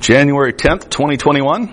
January 10th, 2021.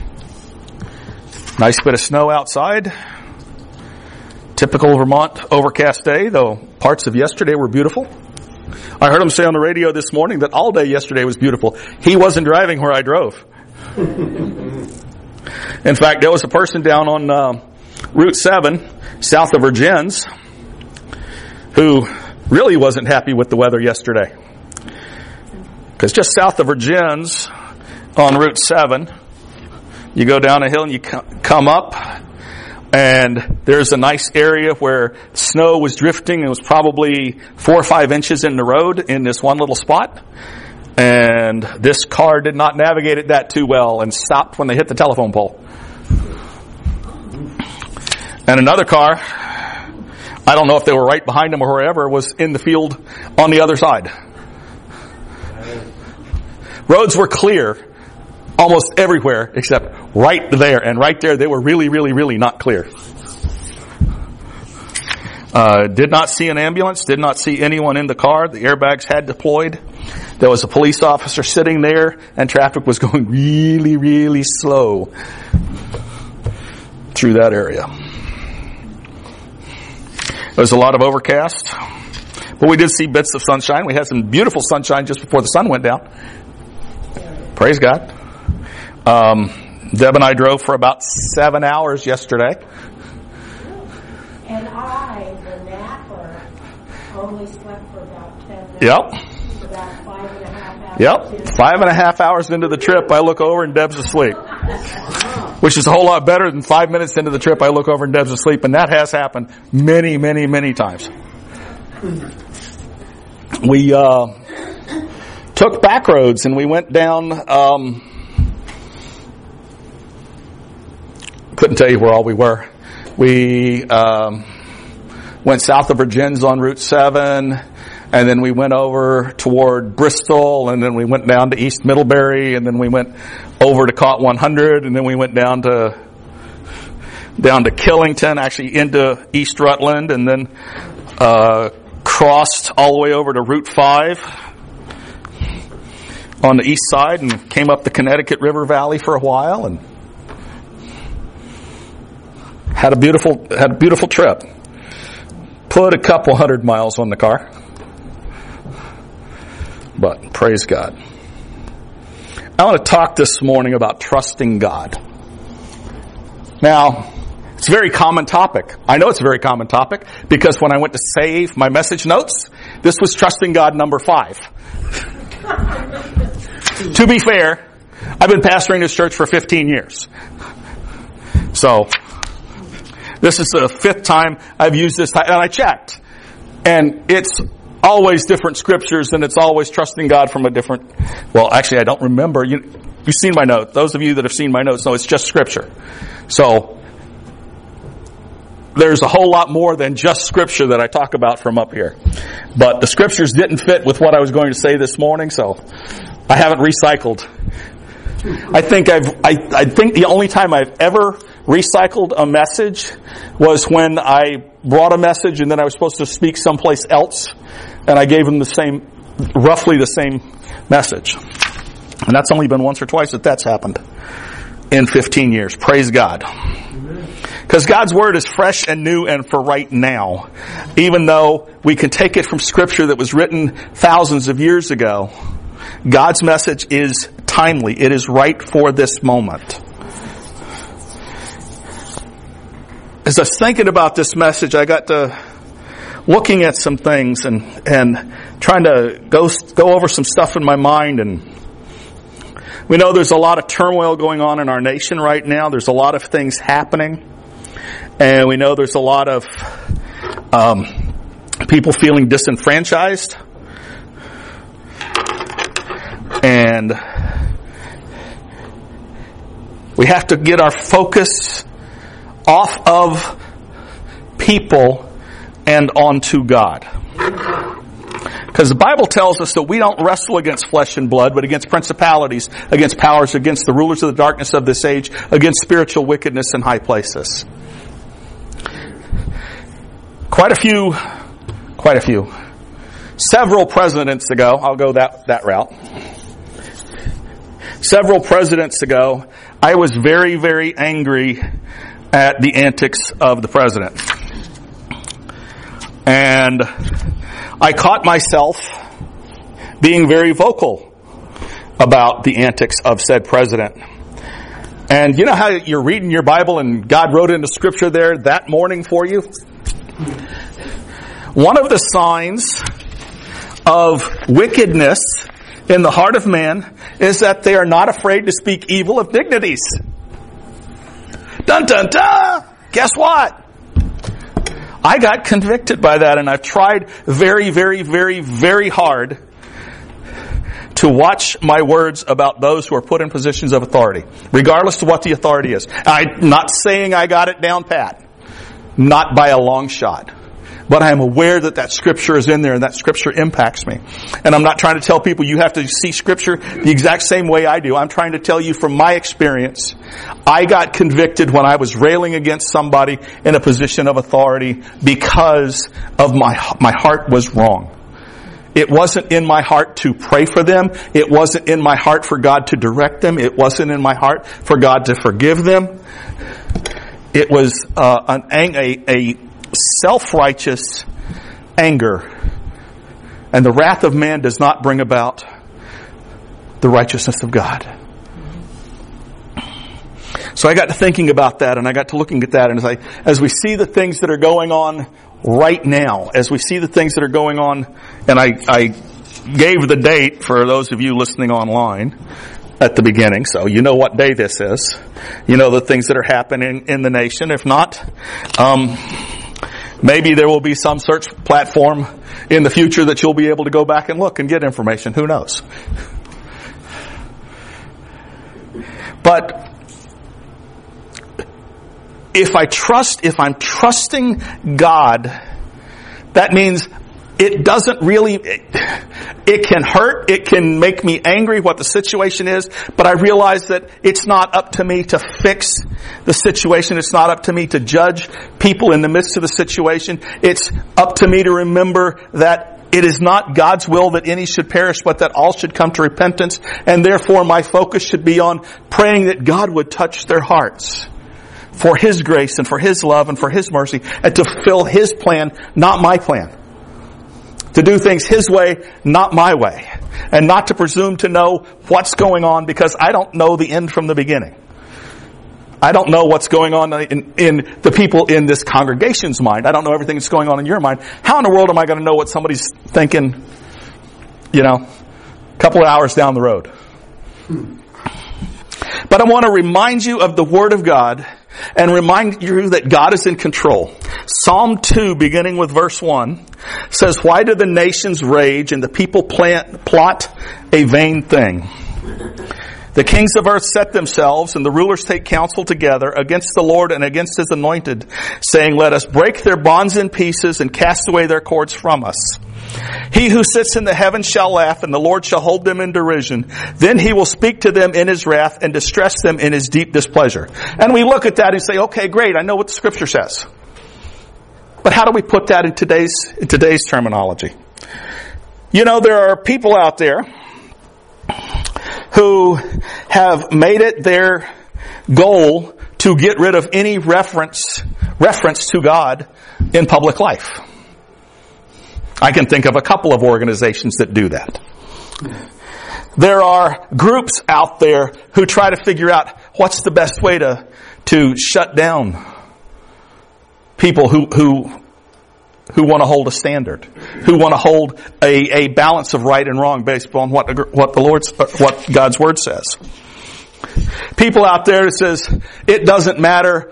Nice bit of snow outside. Typical Vermont overcast day, though parts of yesterday were beautiful. I heard him say on the radio this morning that all day yesterday was beautiful. He wasn't driving where I drove. In fact, there was a person down on Route 7, south of Virgins, who really wasn't happy with the weather yesterday. Because just south of Virgins, on Route 7, you go down a hill and you come up, and there's a nice area where snow was drifting. It was probably 4 or 5 inches in the road in this one little spot. And this car did not navigate it that too well and stopped when they hit the telephone pole. And another car, I don't know if they were right behind them or wherever, was in the field on the other side. Roads were clear almost everywhere except right there. And right there they were really, really, really not clear. Did not see an ambulance, did not see anyone in the car. The airbags had deployed. There was a police officer sitting there, and traffic was going really, really slow through that area. There was a lot of overcast, but we did see bits of sunshine. We had some beautiful sunshine just before the sun went down. Praise God. Deb and I drove for about 7 hours yesterday. And I, the napper, only slept for about 10 minutes. Yep. About 5.5 hours. Yep. 5.5 hours into the trip, I look over and Deb's asleep. Which is a whole lot better than 5 minutes into the trip, I look over and Deb's asleep. And that has happened many, many, many times. We took back roads and we went down, couldn't tell you where all we were. We went south of Virgins on Route 7, and then we went over toward Bristol, and then we went down to East Middlebury, and then we went over to Cot 100, and then we went down to Killington, actually into East Rutland, and then crossed all the way over to Route 5 on the east side, and came up the Connecticut River Valley for a while, and had a beautiful trip. Put a couple 100 miles on the car. But praise God. I want to talk this morning about trusting God. Now, it's a very common topic. I know it's a very common topic because when I went to save my message notes, this was trusting God number 5. To be fair, I've been pastoring this church for 15 years. So, this is the 5th time I've used this, and I checked. And it's always different scriptures, and it's always trusting God from a different, well, actually, I don't remember. You've seen my note. Those of you that have seen my notes know it's just scripture. So, there's a whole lot more than just scripture that I talk about from up here. But the scriptures didn't fit with what I was going to say this morning, so I haven't recycled. I think the only time I've ever recycled a message was when I brought a message and then I was supposed to speak someplace else, and I gave them roughly the same message. And that's only been once or twice that's happened in 15 years. Praise God. Because God's Word is fresh and new and for right now. Even though we can take it from Scripture that was written thousands of years ago, God's message is timely. It is right for this moment. As I was thinking about this message, I got to looking at some things and trying to go over some stuff in my mind. And we know there's a lot of turmoil going on in our nation right now. There's a lot of things happening. And we know there's a lot of people feeling disenfranchised. And we have to get our focus off of people and onto God. Because the Bible tells us that we don't wrestle against flesh and blood, but against principalities, against powers, against the rulers of the darkness of this age, against spiritual wickedness in high places. Quite a few. Several presidents ago, I'll go that route. several presidents ago, I was very, very angry at the antics of the president. And I caught myself being very vocal about the antics of said president. And you know how you're reading your Bible and God wrote into Scripture there that morning for you? One of the signs of wickedness in the heart of man is that they are not afraid to speak evil of dignities. Dun dun dun! Guess what? I got convicted by that, and I've tried very, very, very, very hard to watch my words about those who are put in positions of authority, regardless of what the authority is. I'm not saying I got it down pat. Not by a long shot. But I am aware that Scripture is in there and that Scripture impacts me. And I'm not trying to tell people you have to see Scripture the exact same way I do. I'm trying to tell you from my experience, I got convicted when I was railing against somebody in a position of authority because of my heart was wrong. It wasn't in my heart to pray for them. It wasn't in my heart for God to direct them. It wasn't in my heart for God to forgive them. It was a self-righteous anger. And the wrath of man does not bring about the righteousness of God. So I got to thinking about that, and I got to looking at that, and as we see the things that are going on right now, as we see the things that are going on, and I gave the date for those of you listening online at the beginning, so you know what day this is. You know the things that are happening in the nation. If not, maybe there will be some search platform in the future that you'll be able to go back and look and get information. Who knows? But if I'm trusting God, that means it doesn't really, it can hurt, it can make me angry what the situation is, but I realize that it's not up to me to fix the situation. It's not up to me to judge people in the midst of the situation. It's up to me to remember that it is not God's will that any should perish, but that all should come to repentance. And therefore my focus should be on praying that God would touch their hearts for His grace and for His love and for His mercy, and to fulfill His plan, not my plan. To do things His way, not my way. And not to presume to know what's going on, because I don't know the end from the beginning. I don't know what's going on in the people in this congregation's mind. I don't know everything that's going on in your mind. How in the world am I going to know what somebody's thinking, a couple of hours down the road? But I want to remind you of the Word of God and remind you that God is in control. Psalm 2, beginning with verse 1, says, "Why do the nations rage and the people plot a vain thing? The kings of earth set themselves, and the rulers take counsel together against the Lord and against His anointed, saying, Let us break their bonds in pieces and cast away their cords from us. He who sits in the heavens shall laugh, and the Lord shall hold them in derision. Then He will speak to them in His wrath and distress them in His deep displeasure." And we look at that and say, okay, great, I know what the Scripture says. But how do we put that in today's terminology? There are people out there who have made it their goal to get rid of any reference to God in public life. I can think of a couple of organizations that do that. There are groups out there who try to figure out what's the best way to shut down people who want to hold a standard, who want to hold a balance of right and wrong based upon what God's Word says. People out there that says it doesn't matter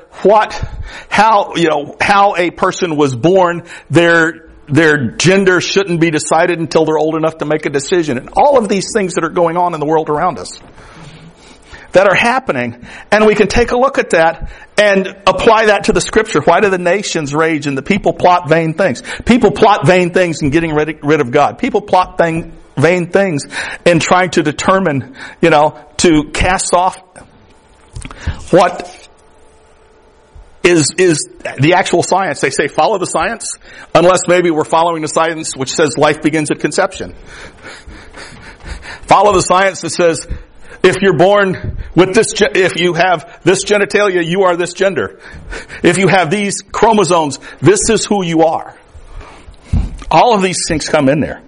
how a person was born, their gender shouldn't be decided until they're old enough to make a decision. And all of these things that are going on in the world around us that are happening. And we can take a look at that and apply that to the Scripture. Why do the nations rage and the people plot vain things? People plot vain things in getting rid of God. People plot vain things in trying to determine, to cast off what is the actual science. They say follow the science, unless maybe we're following the science which says life begins at conception. Follow the science that says If you're born with this, if you have this genitalia, you are this gender. If you have these chromosomes, this is who you are. All of these things come in there.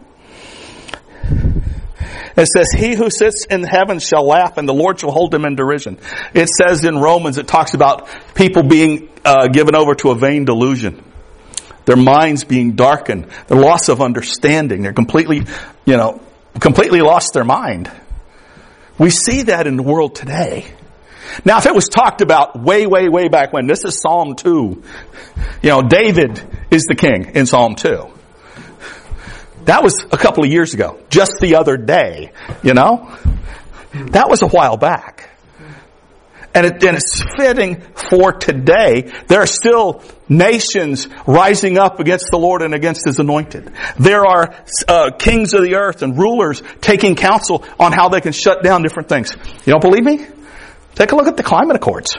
It says, he who sits in heaven shall laugh, and the Lord shall hold him in derision. It says in Romans, it talks about people being given over to a vain delusion. Their minds being darkened. The loss of understanding. They're completely lost their mind. We see that in the world today. Now, if it was talked about way, way, way back when, this is Psalm 2. David is the king in Psalm 2. That was a couple of years ago. Just the other day, That was a while back. And it's fitting for today. There are still nations rising up against the Lord and against His anointed. There are kings of the earth and rulers taking counsel on how they can shut down different things. You don't believe me? Take a look at the climate accords.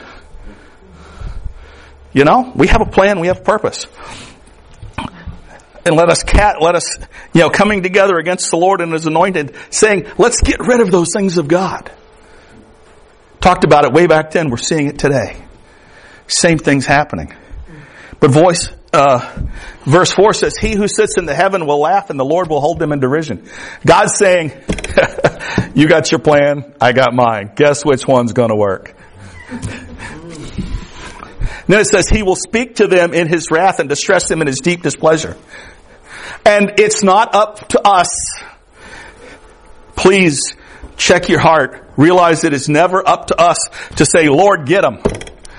We have a plan, we have a purpose. And let us coming together against the Lord and His anointed, saying, let's get rid of those things of God. Talked about it way back then. We're seeing it today. Same things happening. But verse 4 says, he who sits in the heaven will laugh, and the Lord will hold them in derision. God's saying, you got your plan, I got mine. Guess which one's going to work? Then it says, he will speak to them in His wrath and distress them in His deep displeasure. And it's not up to us. Please check your heart. Realize it is never up to us to say, Lord, get them.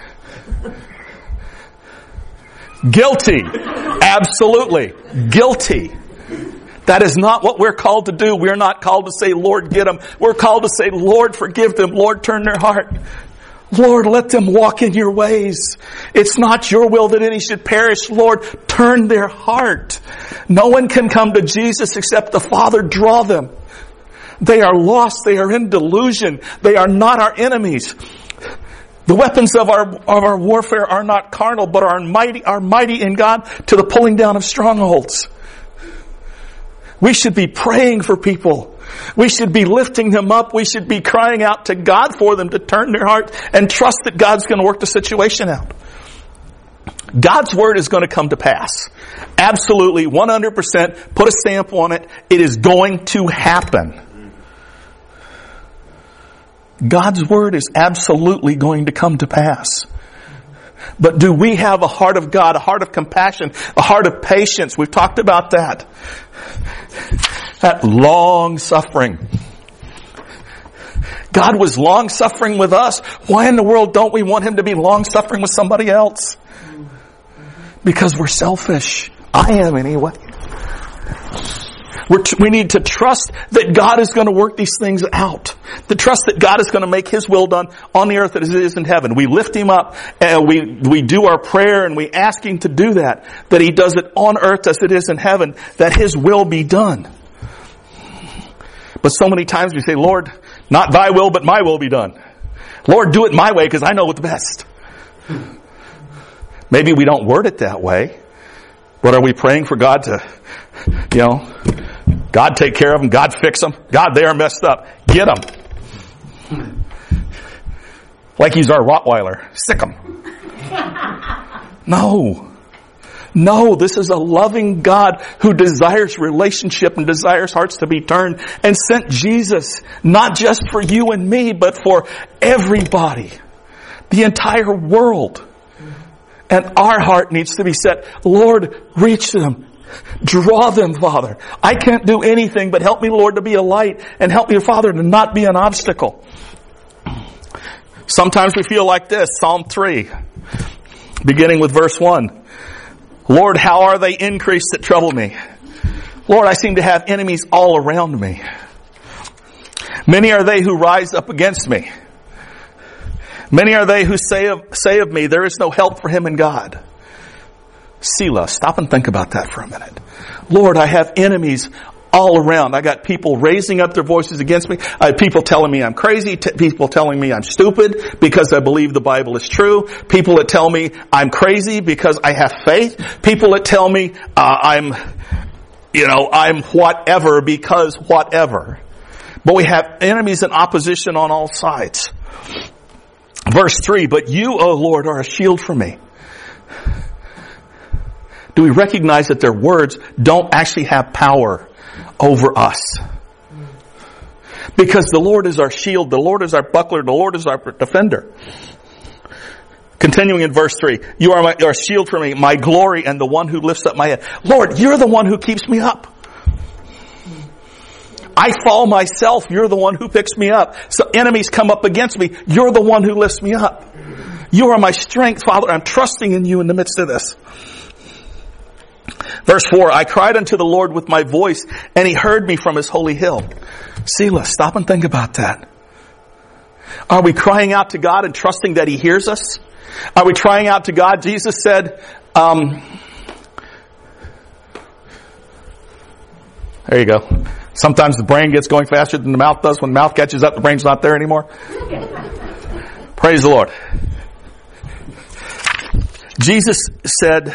Guilty. Absolutely. Guilty. That is not what we're called to do. We're not called to say, Lord, get them. We're called to say, Lord, forgive them. Lord, turn their heart. Lord, let them walk in your ways. It's not your will that any should perish. Lord, turn their heart. No one can come to Jesus except the Father draw them. They are lost. They are in delusion. They are not our enemies. The weapons of our warfare are not carnal, but are mighty in God to the pulling down of strongholds. We should be praying for people. We should be lifting them up. We should be crying out to God for them to turn their heart and trust that God's going to work the situation out. God's word is going to come to pass. Absolutely, 100%. Put a stamp on it. It is going to happen. God's word is absolutely going to come to pass. But do we have a heart of God, a heart of compassion, a heart of patience? We've talked about that. That long suffering. God was long suffering with us. Why in the world don't we want Him to be long suffering with somebody else? Because we're selfish. I am anyway. We need to trust that God is going to work these things out. To trust that God is going to make His will done on the earth as it is in heaven. We lift Him up and we do our prayer and we ask Him to do that. That He does it on earth as it is in heaven. That His will be done. But so many times we say, Lord, not Thy will, but my will be done. Lord, do it my way because I know what's best. Maybe we don't word it that way. But are we praying for God to, God take care of them, God fix them, God they are messed up, get them. Like He's our Rottweiler, sick them. No, this is a loving God who desires relationship and desires hearts to be turned and sent Jesus, not just for you and me, but for everybody, the entire world. And our heart needs to be set. Lord, reach them. Draw them, Father. I can't do anything, but help me, Lord, to be a light, and help me, Father, to not be an obstacle. Sometimes we feel like this, Psalm 3, beginning with verse 1. Lord, how are they increased that trouble me? Lord, I seem to have enemies all around me. Many are they who rise up against me. Many are they who say of me, there is no help for him in God. Selah, stop and think about that for a minute. Lord, I have enemies all around. I got people raising up their voices against me. I have people telling me I'm crazy. People telling me I'm stupid because I believe the Bible is true. People that tell me I'm crazy because I have faith. People that tell me I'm whatever because whatever. But we have enemies and opposition on all sides. Verse 3, but you, O Lord, are a shield for me. Do we recognize that their words don't actually have power over us? Because the Lord is our shield, the Lord is our buckler, the Lord is our defender. Continuing in verse 3, you are a shield for me, my glory, and the one who lifts up my head. Lord, you're the one who keeps me up. I fall myself, you're the one who picks me up. So enemies come up against me, you're the one who lifts me up. You are my strength, Father. I'm trusting in you in the midst of this. Verse 4, I cried unto the Lord with my voice, and he heard me from his holy hill. Selah, stop and think about that. Are we crying out to God and trusting that he hears us? Are we crying out to God? Jesus said, there you go. Sometimes the brain gets going faster than the mouth does. When the mouth catches up, the brain's not there anymore. Praise the Lord. Jesus said,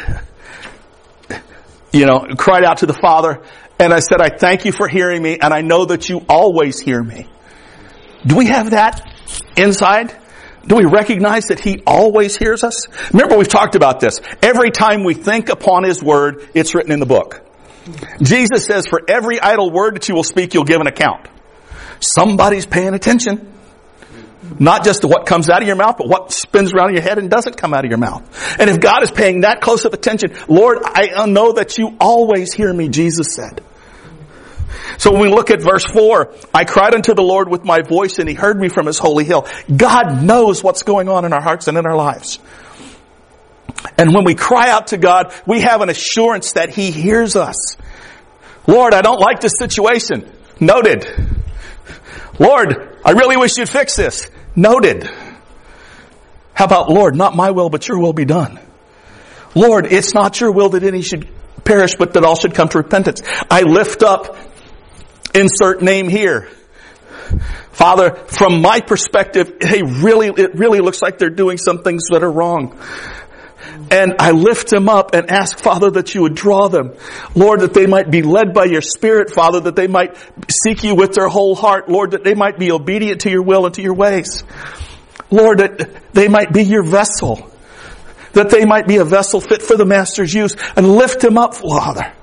cried out to the Father, and I said, I thank you for hearing me, and I know that you always hear me. Do we have that inside? Do we recognize that he always hears us? Remember, we've talked about this. Every time we think upon his word, it's written in the book. Jesus says, for every idle word that you will speak, you'll give an account. Somebody's paying attention. Not just to what comes out of your mouth, but what spins around in your head and doesn't come out of your mouth. And if God is paying that close of attention, Lord, I know that you always hear me, Jesus said. So when we look at verse 4, I cried unto the Lord with my voice, and he heard me from his holy hill. God knows what's going on in our hearts and in our lives. And when we cry out to God, we have an assurance that he hears us. Lord, I don't like this situation. Noted. Lord, I really wish you'd fix this. Noted. How about, Lord, not my will, but your will be done. Lord, it's not your will that any should perish, but that all should come to repentance. I lift up, insert name here. Father, from my perspective, it really looks like they're doing some things that are wrong. And I lift them up and ask, Father, that you would draw them. Lord, that they might be led by your Spirit, Father, that they might seek you with their whole heart. Lord, that they might be obedient to your will and to your ways. Lord, that they might be your vessel. That they might be a vessel fit for the Master's use. And lift them up, Father.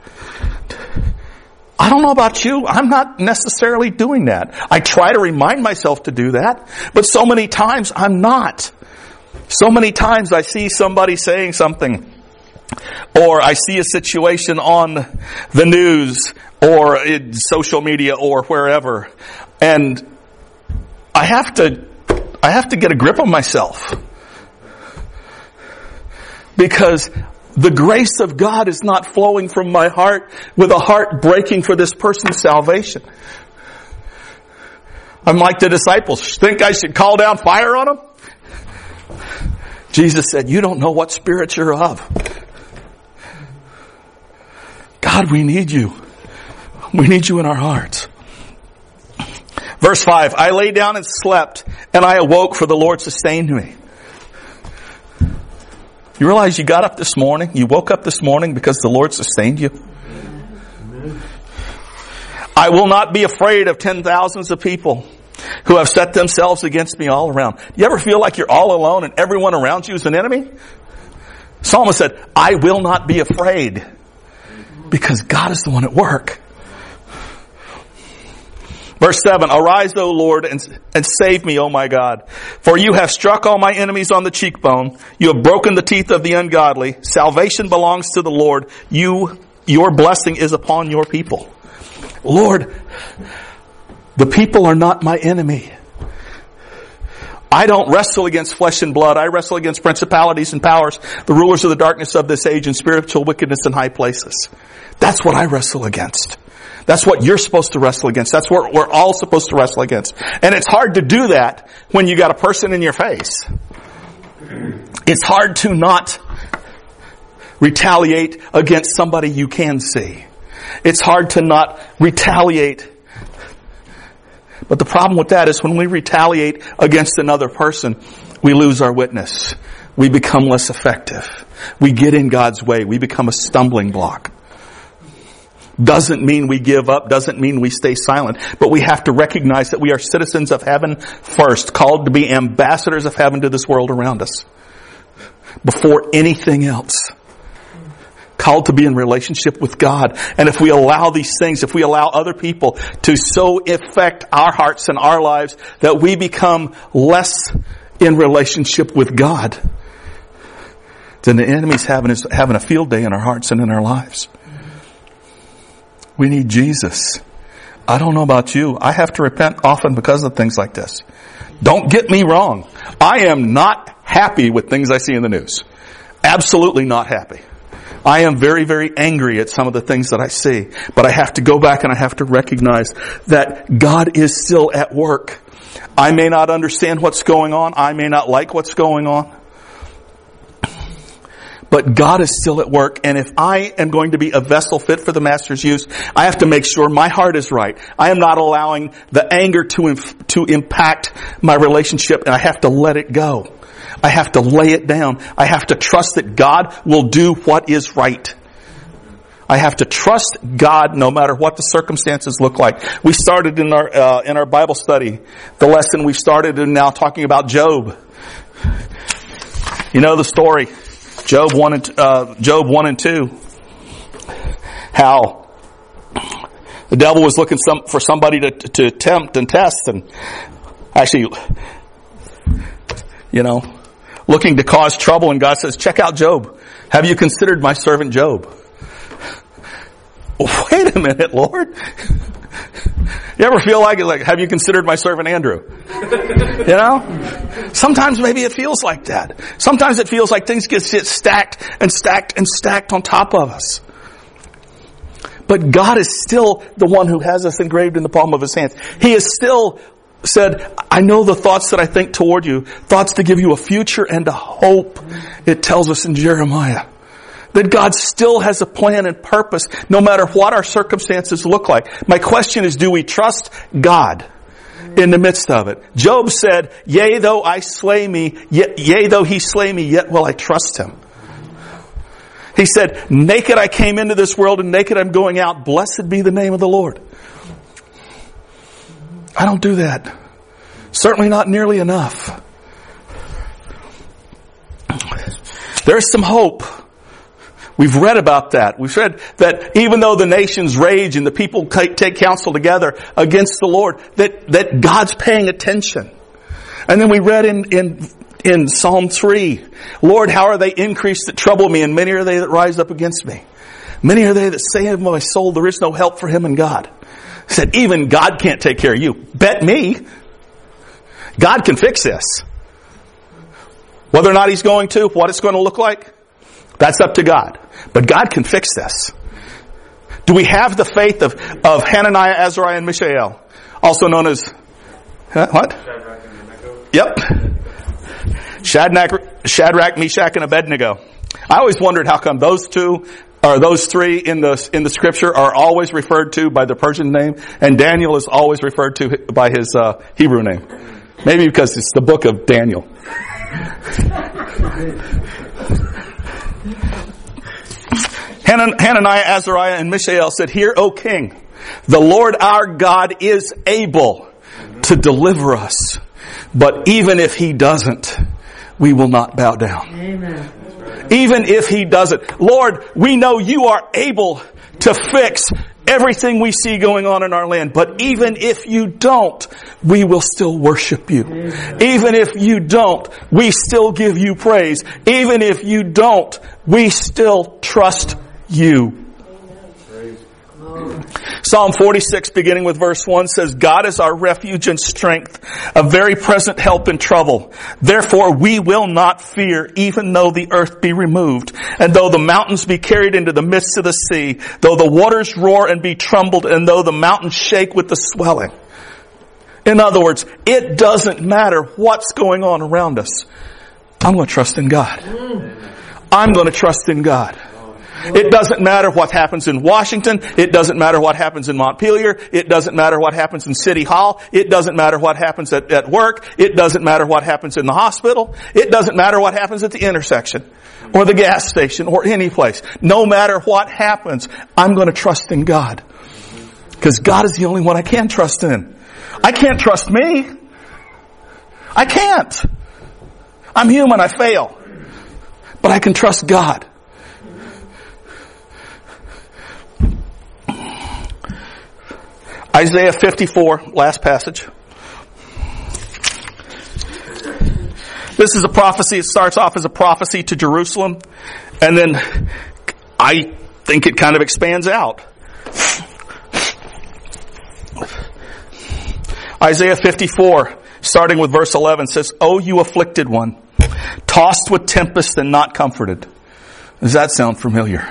I don't know about you. I'm not necessarily doing that. I try to remind myself to do that. But so many times I'm not. So many times I see somebody saying something, or I see a situation on the news or in social media or wherever, and I have to get a grip of myself, because the grace of God is not flowing from my heart with a heart breaking for this person's salvation. I'm like the disciples. Think I should call down fire on them? Jesus said, you don't know what spirit you're of. God, we need you. We need you in our hearts. Verse 5, I lay down and slept, and I awoke, for the Lord sustained me. You realize you got up this morning, you woke up this morning because the Lord sustained you? Amen. I will not be afraid of 10,000s of people who have set themselves against me all around. You ever feel like you're all alone and everyone around you is an enemy? Psalmist said, I will not be afraid, because God is the one at work. Verse 7, arise, O Lord, and save me, O my God. For you have struck all my enemies on the cheekbone. You have broken the teeth of the ungodly. Salvation belongs to the Lord. Your blessing is upon your people. Lord, the people are not my enemy. I don't wrestle against flesh and blood. I wrestle against principalities and powers, the rulers of the darkness of this age, and spiritual wickedness in high places. That's what I wrestle against. That's what you're supposed to wrestle against. That's what we're all supposed to wrestle against. And it's hard to do that when you got a person in your face. It's hard to not retaliate against somebody you can see. It's hard to not retaliate. But the problem with that is when we retaliate against another person, we lose our witness. We become less effective. We get in God's way. We become a stumbling block. doesn't mean we give up, doesn't mean we stay silent. But we have to recognize that we are citizens of heaven first, called to be ambassadors of heaven to this world around us. Before anything else. Called to be in relationship with God. And if we allow these things, if we allow other people to so affect our hearts and our lives that we become less in relationship with God, then the enemy's having a field day in our hearts and in our lives. We need Jesus. I don't know about you. I have to repent often because of things like this. Don't get me wrong. I am not happy with things I see in the news. Absolutely not happy. I am very, very angry at some of the things that I see. But I have to go back and I have to recognize that God is still at work. I may not understand what's going on. I may not like what's going on. But God is still at work. And if I am going to be a vessel fit for the Master's use, I have to make sure my heart is right. I am not allowing the anger to impact my relationship, and I have to let it go. I have to lay it down. I have to trust that God will do what is right. I have to trust God no matter what the circumstances look like. We started in our Bible study, the lesson we started in now talking about Job. You know the story, Job 1 and 2. How the devil was looking for somebody to tempt and test, and actually, looking to cause trouble, and God says, check out Job. Have you considered my servant Job? Wait a minute, Lord. You ever feel like have you considered my servant Andrew? Sometimes maybe it feels like that. Sometimes it feels like things get stacked and stacked and stacked on top of us. But God is still the one who has us engraved in the palm of His hands. He is still said, I know the thoughts that I think toward you, thoughts to give you a future and a hope. It tells us in Jeremiah that God still has a plan and purpose no matter what our circumstances look like. My question is, do we trust God in the midst of it? Job said, yea, though he slay me, yet will I trust Him. He said, naked I came into this world and naked I'm going out. Blessed be the name of the Lord. I don't do that. Certainly not nearly enough. There's some hope. We've read about that. We've read that even though the nations rage and the people take counsel together against the Lord, that God's paying attention. And then we read in Psalm 3, Lord, how are they increased that trouble me, and many are they that rise up against me. Many are they that say of my soul, there is no help for him in God. He said, even God can't take care of you. Bet me. God can fix this. Whether or not He's going to, what it's going to look like, that's up to God. But God can fix this. Do we have the faith of Hananiah, Azariah, and Mishael? Also known as, what? Shadrach and Abednego. Yep. Shadrach, Meshach, and Abednego. I always wondered how come those three in the scripture are always referred to by the Persian name, and Daniel is always referred to by his Hebrew name. Maybe because it's the book of Daniel. Hananiah, Azariah, and Mishael said, hear, O king, the Lord our God is able to deliver us. But even if He doesn't, we will not bow down. Amen. Even if He doesn't. Lord, we know You are able to fix everything we see going on in our land. But even if You don't, we will still worship You. Amen. Even if You don't, we still give You praise. Even if You don't, we still trust You. Psalm 46, beginning with verse 1, says, God is our refuge and strength, a very present help in trouble. Therefore we will not fear, even though the earth be removed, and though the mountains be carried into the midst of the sea, though the waters roar and be troubled, and though the mountains shake with the swelling. In other words, it doesn't matter what's going on around us. I'm going to trust in God. I'm going to trust in God. It doesn't matter what happens in Washington. It doesn't matter what happens in Montpelier. It doesn't matter what happens in City Hall. It doesn't matter what happens at work. It doesn't matter what happens in the hospital. It doesn't matter what happens at the intersection or the gas station or any place. No matter what happens, I'm going to trust in God. Because God is the only one I can trust in. I can't trust me. I can't. I'm human. I fail. But I can trust God. Isaiah 54, last passage. This is a prophecy. It starts off as a prophecy to Jerusalem. And then I think it kind of expands out. Isaiah 54, starting with verse 11, says, "O you afflicted one, tossed with tempest and not comforted." Does that sound familiar?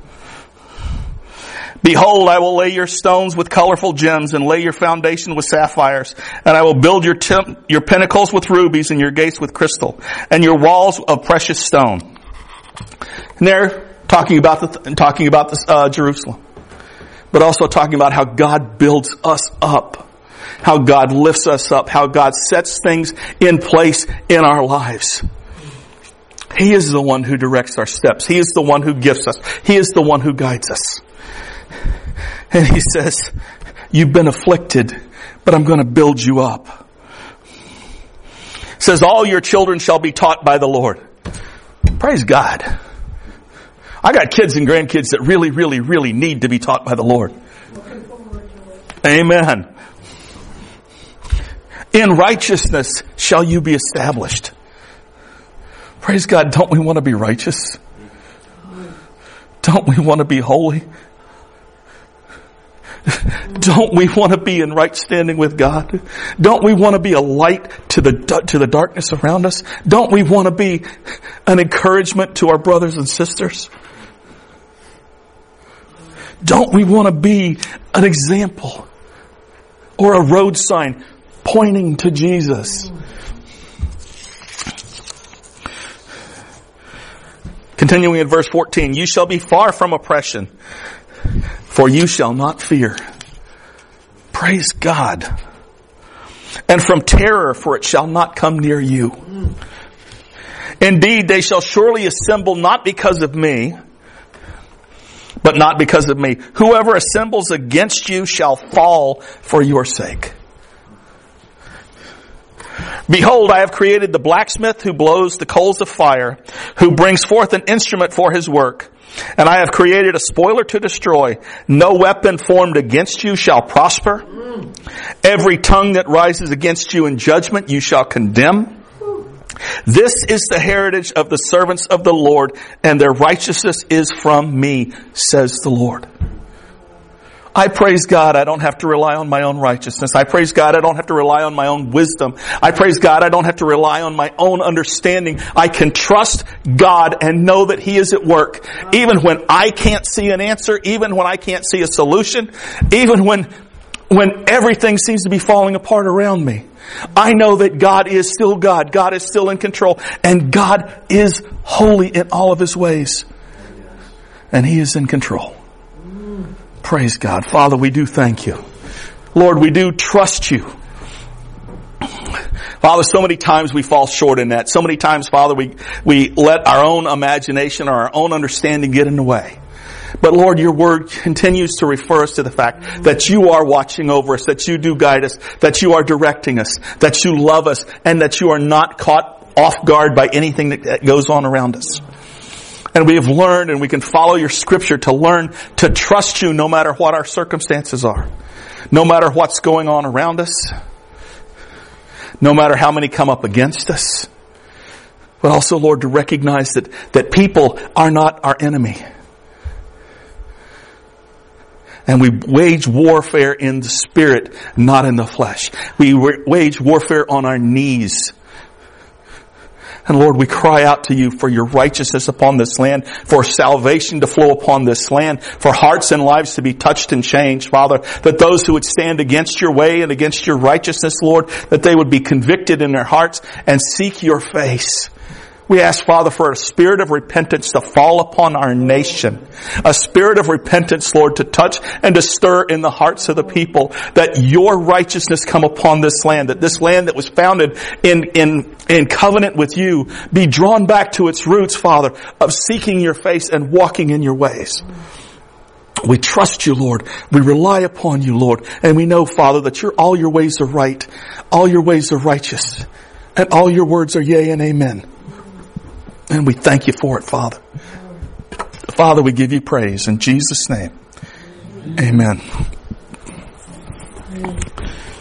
"Behold, I will lay your stones with colorful gems and lay your foundation with sapphires. And I will build your pinnacles with rubies and your gates with crystal and your walls of precious stone." And they're talking about Jerusalem, but also talking about how God builds us up, how God lifts us up, how God sets things in place in our lives. He is the one who directs our steps. He is the one who gifts us. He is the one who guides us. And He says, you've been afflicted, but I'm going to build you up. It says, all your children shall be taught by the Lord. Praise God. I got kids and grandkids that really, really, really need to be taught by the Lord. Amen. In righteousness shall you be established. Praise God. Don't we want to be righteous? Don't we want to be holy? Don't we want to be in right standing with God? Don't we want to be a light to the darkness around us? Don't we want to be an encouragement to our brothers and sisters? Don't we want to be an example or a road sign pointing to Jesus? Continuing in verse 14, you shall be far from oppression, for you shall not fear. Praise God. And from terror, for it shall not come near you. Indeed, they shall surely assemble not because of me, but not because of me. Whoever assembles against you shall fall for your sake. Behold, I have created the blacksmith who blows the coals of fire, who brings forth an instrument for his work. And I have created a spoiler to destroy. No weapon formed against you shall prosper. Every tongue that rises against you in judgment you shall condemn. This is the heritage of the servants of the Lord, and their righteousness is from me, says the Lord. I praise God I don't have to rely on my own righteousness. I praise God I don't have to rely on my own wisdom. I praise God I don't have to rely on my own understanding. I can trust God and know that He is at work. Even when I can't see an answer, even when I can't see a solution, even when everything seems to be falling apart around me. I know that God is still God. God is still in control. And God is holy in all of His ways. And He is in control. Praise God. Father, we do thank You. Lord, we do trust You. Father, so many times we fall short in that. So many times, Father, we let our own imagination or our own understanding get in the way. But Lord, Your Word continues to refer us to the fact that You are watching over us, that You do guide us, that You are directing us, that You love us, and that You are not caught off guard by anything that goes on around us. And we have learned, and we can follow Your Scripture to learn to trust You no matter what our circumstances are. No matter what's going on around us. No matter how many come up against us. But also, Lord, to recognize that people are not our enemy. And we wage warfare in the Spirit, not in the flesh. We wage warfare on our knees. And Lord, we cry out to You for Your righteousness upon this land, for salvation to flow upon this land, for hearts and lives to be touched and changed, Father, that those who would stand against Your way and against Your righteousness, Lord, that they would be convicted in their hearts and seek Your face. We ask, Father, for a spirit of repentance to fall upon our nation. A spirit of repentance, Lord, to touch and to stir in the hearts of the people, that your righteousness come upon this land, that this land that was founded in covenant with you be drawn back to its roots, Father, of seeking your face and walking in your ways. We trust you, Lord. We rely upon you, Lord. And we know, Father, that all your ways are right. All your ways are righteous. And all your words are yea and amen. And we thank you for it, Father. Father, we give you praise in Jesus' name. Amen.